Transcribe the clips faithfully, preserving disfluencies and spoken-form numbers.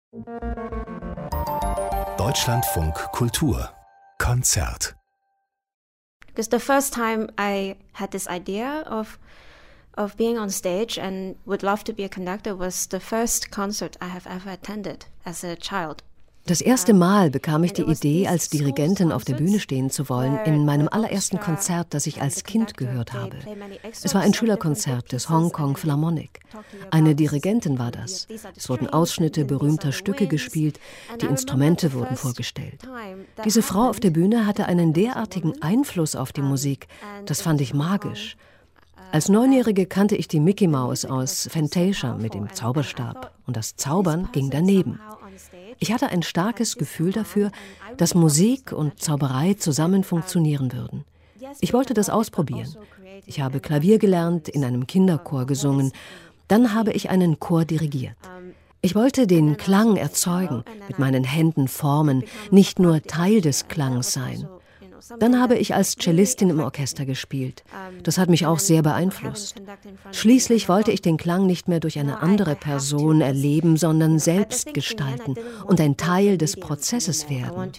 Deutschlandfunk Kultur Konzert. Because the first time I had this idea of of being on stage and would love to be a conductor was the first concert I have ever attended as a child. Das erste Mal bekam ich die Idee, als Dirigentin auf der Bühne stehen zu wollen, in meinem allerersten Konzert, das ich als Kind gehört habe. Es war ein Schülerkonzert des Hong Kong Philharmonic. Eine Dirigentin war das. Es wurden Ausschnitte berühmter Stücke gespielt, die Instrumente wurden vorgestellt. Diese Frau auf der Bühne hatte einen derartigen Einfluss auf die Musik, das fand ich magisch. Als Neunjährige kannte ich die Mickey Mouse aus Fantasia mit dem Zauberstab und das Zaubern ging daneben. Ich hatte ein starkes Gefühl dafür, dass Musik und Zauberei zusammen funktionieren würden. Ich wollte das ausprobieren. Ich habe Klavier gelernt, in einem Kinderchor gesungen. Dann habe ich einen Chor dirigiert. Ich wollte den Klang erzeugen, mit meinen Händen formen, nicht nur Teil des Klangs sein. Dann habe ich als Cellistin im Orchester gespielt. Das hat mich auch sehr beeinflusst. Schließlich wollte ich den Klang nicht mehr durch eine andere Person erleben, sondern selbst gestalten und ein Teil des Prozesses werden.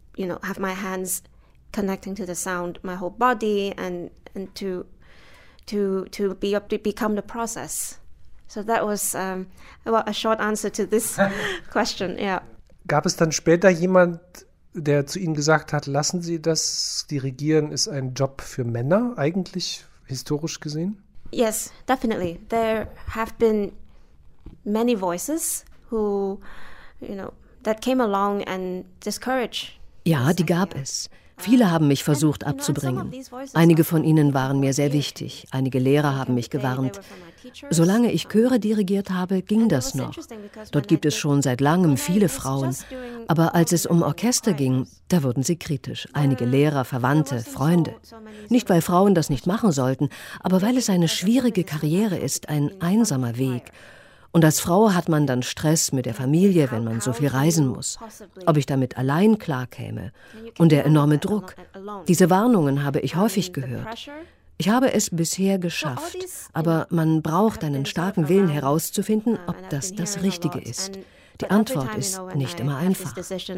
Connecting to the sound, my whole body, and and to to to be up to become the process. So that was um, a short answer to this question. Yeah. Gab es dann später jemand, der zu Ihnen gesagt hat, lassen Sie das, Dirigieren ist ein Job für Männer, eigentlich historisch gesehen? Yes, definitely. There have been many voices who, you know, that came along and discouraged. Ja, die gab es. Viele haben mich versucht abzubringen. Einige von ihnen waren mir sehr wichtig. Einige Lehrer haben mich gewarnt. Solange ich Chöre dirigiert habe, ging das noch. Dort gibt es schon seit langem viele Frauen. Aber als es um Orchester ging, da wurden sie kritisch. Einige Lehrer, Verwandte, Freunde. Nicht, weil Frauen das nicht machen sollten, aber weil es eine schwierige Karriere ist, ein einsamer Weg. Und als Frau hat man dann Stress mit der Familie, wenn man so viel reisen muss. Ob ich damit allein klarkäme. Und der enorme Druck. Diese Warnungen habe ich häufig gehört. Ich habe es bisher geschafft, aber man braucht einen starken Willen herauszufinden, ob das das Richtige ist. Die Antwort ist nicht immer einfach.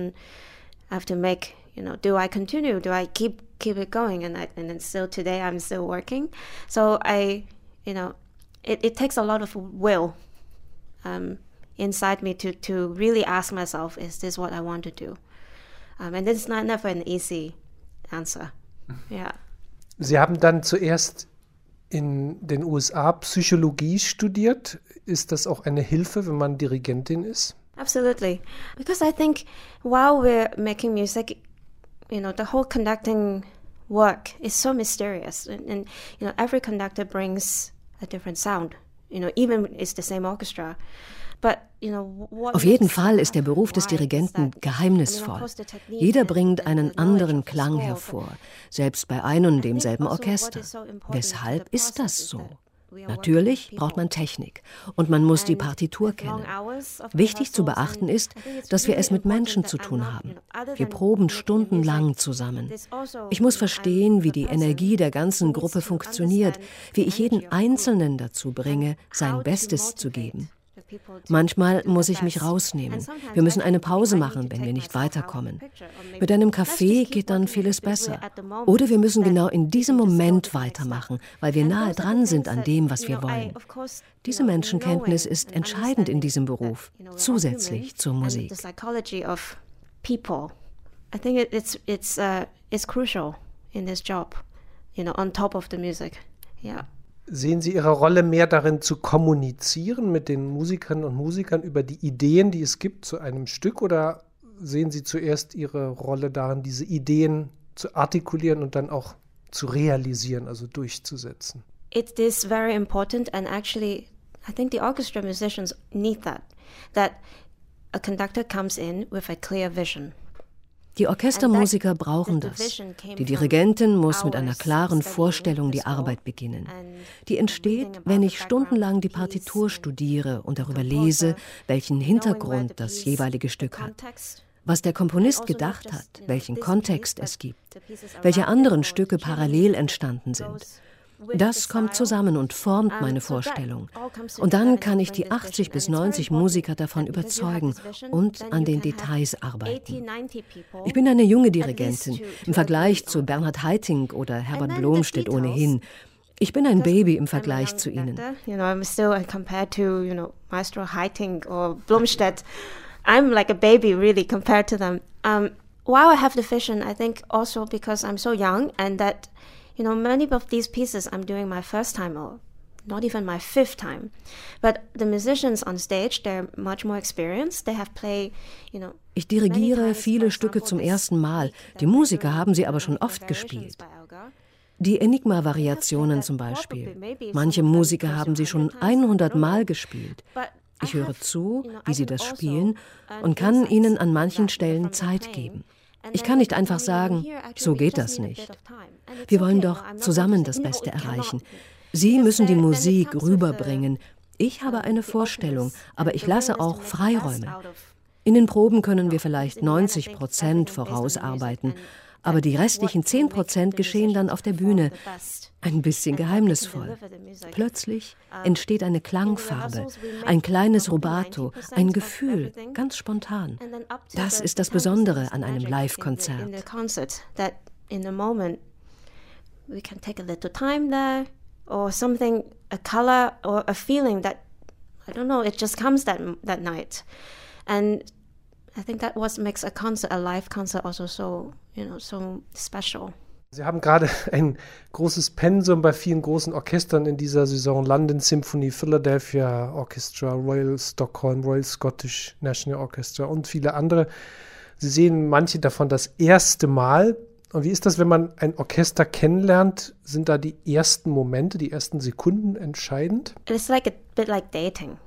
You know, do I continue? Do I keep keep it going? And I, and then still today I'm still working. So I, you know, it, it takes a lot of will um, inside me to to really ask myself, is this what I want to do? Um, and it's not never an easy answer. Yeah. Sie haben dann zuerst in den U S A Psychologie studiert. Ist das auch eine Hilfe, wenn man Dirigentin ist? Absolutely, because I think while we're making music, you know, the whole conducting work is so mysterious, and, and you know, every conductor brings a different sound. You know, even it's the same orchestra. But, you know, what Auf jeden Fall ist der Beruf des Dirigenten geheimnisvoll. Jeder bringt einen anderen Klang hervor, selbst bei einem und demselben Orchester. Weshalb ist das so? Natürlich braucht man Technik und man muss die Partitur kennen. Wichtig zu beachten ist, dass wir es mit Menschen zu tun haben. Wir proben stundenlang zusammen. Ich muss verstehen, wie die Energie der ganzen Gruppe funktioniert, wie ich jeden Einzelnen dazu bringe, sein Bestes zu geben. Manchmal muss ich mich rausnehmen. Wir müssen eine Pause machen, wenn wir nicht weiterkommen. Mit einem Kaffee geht dann vieles besser. Oder wir müssen genau in diesem Moment weitermachen, weil wir nahe dran sind an dem, was wir wollen. Diese Menschenkenntnis ist entscheidend in diesem Beruf, zusätzlich zur Musik. I think it's it's uh, it's crucial in this job, you know, on top of the music. Yeah. Sehen Sie Ihre Rolle mehr darin, zu kommunizieren mit den Musikern und Musikern über die Ideen, die es gibt zu einem Stück, oder sehen Sie zuerst Ihre Rolle darin, diese Ideen zu artikulieren und dann auch zu realisieren, also durchzusetzen? It is very important, and actually I think the orchestra musicians need that, that a conductor comes in with a clear vision. Die Orchestermusiker brauchen das. Die Dirigentin muss mit einer klaren Vorstellung die Arbeit beginnen. Die entsteht, wenn ich stundenlang die Partitur studiere und darüber lese, welchen Hintergrund das jeweilige Stück hat. Was der Komponist gedacht hat, welchen Kontext es gibt, welche anderen Stücke parallel entstanden sind. Das kommt zusammen und formt meine Vorstellung. Und dann kann ich die achtzig bis neunzig Musiker davon überzeugen und an den Details arbeiten. Ich bin eine junge Dirigentin, im Vergleich zu Bernhard Haitink oder Herbert Blomstedt ohnehin. Ich bin ein Baby im Vergleich zu ihnen. You know, I'm still compared to, you know, Maestro Haitink or Blomstedt. I'm like a baby really compared to them. Um, while I have the vision, I think also because I'm so young and that, you know, many of these pieces I'm doing my first time or not even my fifth time. But the musicians on stage, they're much more experienced. They have played, you know. Ich dirigiere viele Stücke zum ersten Mal. Die Musiker haben sie aber schon oft gespielt. Die Enigma-Variationen zum Beispiel. Manche Musiker haben sie schon hundert Mal gespielt. Ich höre zu, wie sie das spielen und kann ihnen an manchen Stellen Zeit geben. Ich kann nicht einfach sagen, so geht das nicht. Wir wollen doch zusammen das Beste erreichen. Sie müssen die Musik rüberbringen. Ich habe eine Vorstellung, aber ich lasse auch Freiräume. In den Proben können wir vielleicht neunzig Prozent vorausarbeiten, aber die restlichen zehn Prozent geschehen dann auf der Bühne. Ein bisschen geheimnisvoll. Plötzlich entsteht eine Klangfarbe, ein kleines Rubato, ein Gefühl, ganz spontan. Das ist das Besondere an einem Live-Konzert. We can take a little time there, or something, a color or a feeling that, I don't know, it just comes that that night. And I think that what makes a concert, a live concert also so, you know, so special. Sie haben gerade ein großes Pensum bei vielen großen Orchestern in dieser Saison. London Symphony, Philadelphia Orchestra, Royal Stockholm, Royal Scottish National Orchestra und viele andere. Sie sehen manche davon das erste Mal. Und wie ist das, wenn man ein Orchester kennenlernt? Sind da die ersten Momente, die ersten Sekunden entscheidend? It's like a bit like dating.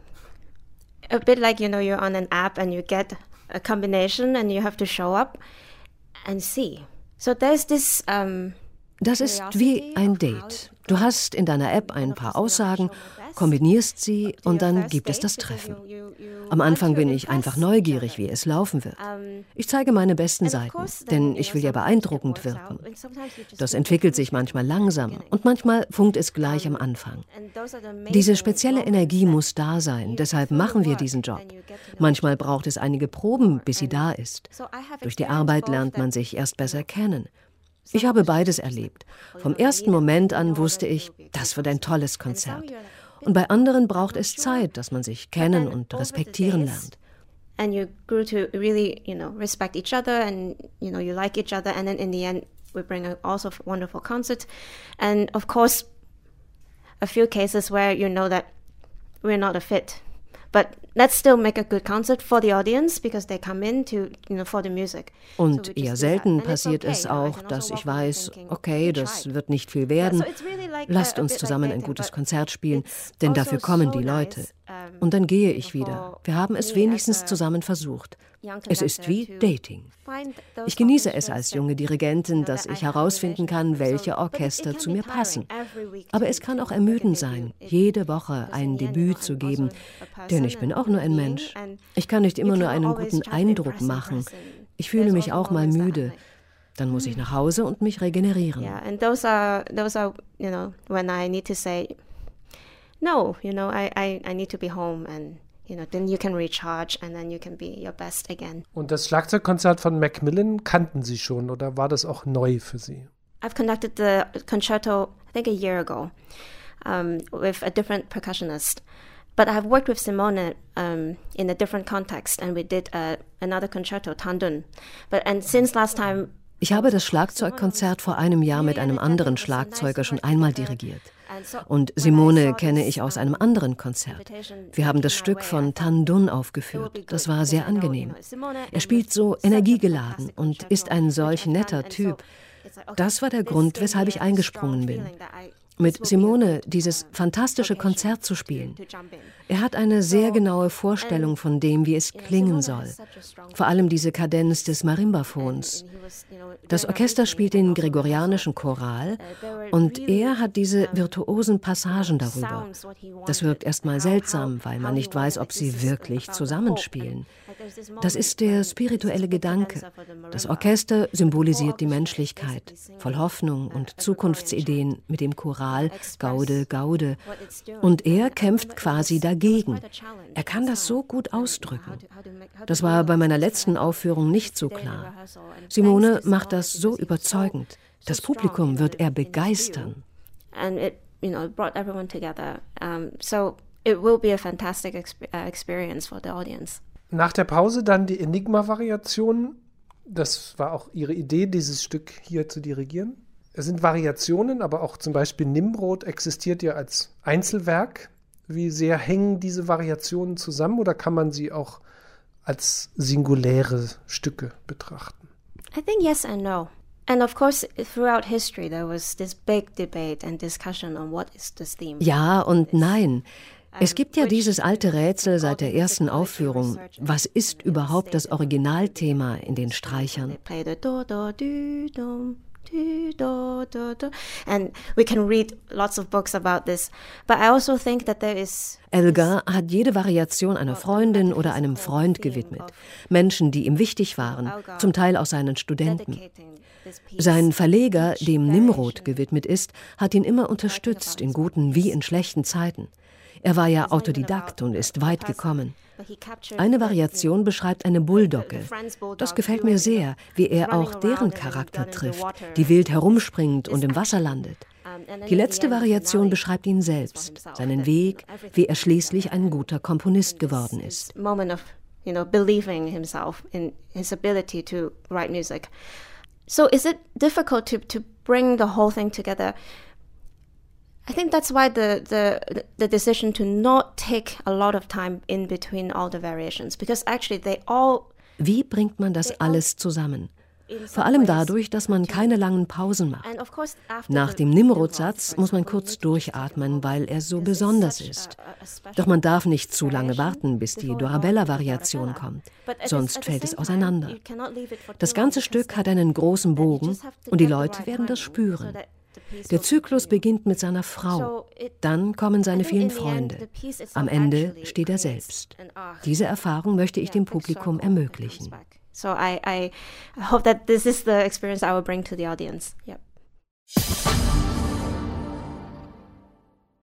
A bit like, you know, you're on an app and you get a combination and you have to show up and see. So there's this, um, das ist wie ein Date. Du hast in deiner App ein paar Aussagen, kombinierst sie und dann gibt es das Treffen. Am Anfang bin ich einfach neugierig, wie es laufen wird. Ich zeige meine besten Seiten, denn ich will ja beeindruckend wirken. Das entwickelt sich manchmal langsam und manchmal funkt es gleich am Anfang. Diese spezielle Energie muss da sein, deshalb machen wir diesen Job. Manchmal braucht es einige Proben, bis sie da ist. Durch die Arbeit lernt man sich erst besser kennen. Ich habe beides erlebt. Vom ersten Moment an wusste ich, das wird ein tolles Konzert. Und bei anderen braucht es Zeit, dass man sich kennen und respektieren lernt. And you grew to really, you know, respect each other and, you know, you like each other. And then in the end, we bring a also wonderful concert. And of course, a few cases where you know that we're not a fit. But let's still make a good concert for the audience because they come in to, you know, for the music. Und eher selten passiert es auch, dass ich weiß, okay, das wird nicht viel werden. Lasst uns zusammen ein gutes Konzert spielen, denn dafür kommen die Leute. Und dann gehe ich wieder. Wir haben es wenigstens zusammen versucht. Es ist wie Dating. Ich genieße es als junge Dirigentin, dass ich herausfinden kann, welche Orchester zu mir passen. Aber es kann auch ermüdend sein, jede Woche ein Debüt zu geben, denn ich bin auch nur ein Mensch. Ich kann nicht immer nur einen guten Eindruck machen. Ich fühle mich auch mal müde. Dann muss ich nach Hause und mich regenerieren. Yeah, and those are those are, you know, when I need to say no, you know, I I I need to be home and you know, then you can recharge and then you can be your best again. Und das Schlagzeugkonzert von Macmillan kannten Sie schon oder war das auch neu für Sie? I've conducted the concerto, I think a year ago, um, with a different percussionist. But I've worked with Simone um, in a different context and we did uh, another concerto, Tandun. But and since last time. Ich habe das Schlagzeugkonzert vor einem Jahr mit einem anderen Schlagzeuger schon einmal dirigiert. Und Simone kenne ich aus einem anderen Konzert. Wir haben das Stück von Tandun aufgeführt. Das war sehr angenehm. Er spielt so energiegeladen und ist ein solch netter Typ. Das war der Grund, weshalb ich eingesprungen bin. Mit Simone dieses fantastische Konzert zu spielen. Er hat eine sehr genaue Vorstellung von dem, wie es klingen soll. Vor allem diese Kadenz des Marimbaphons. Das Orchester spielt den gregorianischen Choral und er hat diese virtuosen Passagen darüber. Das wirkt erstmal seltsam, weil man nicht weiß, ob sie wirklich zusammenspielen. Das ist der spirituelle Gedanke. Das Orchester symbolisiert die Menschlichkeit, voll Hoffnung und Zukunftsideen mit dem Choral Moral, Gaude, Gaude. Und er kämpft quasi dagegen. Er kann das so gut ausdrücken. Das war bei meiner letzten Aufführung nicht so klar. Simone macht das so überzeugend. Das Publikum wird er begeistern. And it, you know, brought everyone together. Um, so it will be a fantastic exp- uh, experience for the audience. Nach der Pause dann die Enigma-Variationen. Das war auch Ihre Idee, dieses Stück hier zu dirigieren. Es sind Variationen, aber auch zum Beispiel Nimrod existiert ja als Einzelwerk. Wie sehr hängen diese Variationen zusammen oder kann man sie auch als singuläre Stücke betrachten? I think yes and no. And of course, throughout history, there was this big debate and discussion on what is this theme. Ja und nein. Es gibt ja dieses alte Rätsel seit der ersten Aufführung. Was ist überhaupt das Originalthema in den Streichern? And we can read lots of books about this. But I also think that there is Elgar hat jede Variation einer Freundin oder einem Freund gewidmet. Menschen, die ihm wichtig waren, zum Teil auch seinen Studenten. Sein Verleger, dem Nimrod gewidmet ist, hat ihn immer unterstützt, in guten wie in schlechten Zeiten. Er war ja Autodidakt und ist weit gekommen. Eine Variation beschreibt eine Bulldogge. Das gefällt mir sehr, wie er auch deren Charakter trifft, die wild herumspringt und im Wasser landet. Die letzte Variation beschreibt ihn selbst, seinen Weg, wie er schließlich ein guter Komponist geworden ist. You know, believing himself in his ability to write music. So is it difficult to, to bring the whole thing together? I think that's why the, the, the decision to not take a lot of time in between all the variations, because actually they all... Wie bringt man das alles zusammen? Vor allem dadurch, dass man keine langen Pausen macht. Nach dem Nimrod-Satz muss man kurz durchatmen, weil er so besonders ist. Doch man darf nicht zu lange warten, bis die Dorabella-Variation kommt. Sonst fällt es auseinander. Das ganze Stück hat einen großen Bogen und die Leute werden das spüren. Der Zyklus beginnt mit seiner Frau, dann kommen seine vielen Freunde. Am Ende steht er selbst. Diese Erfahrung möchte ich dem Publikum ermöglichen. So I, I hope that this is the experience I will bring to the audience. Yep.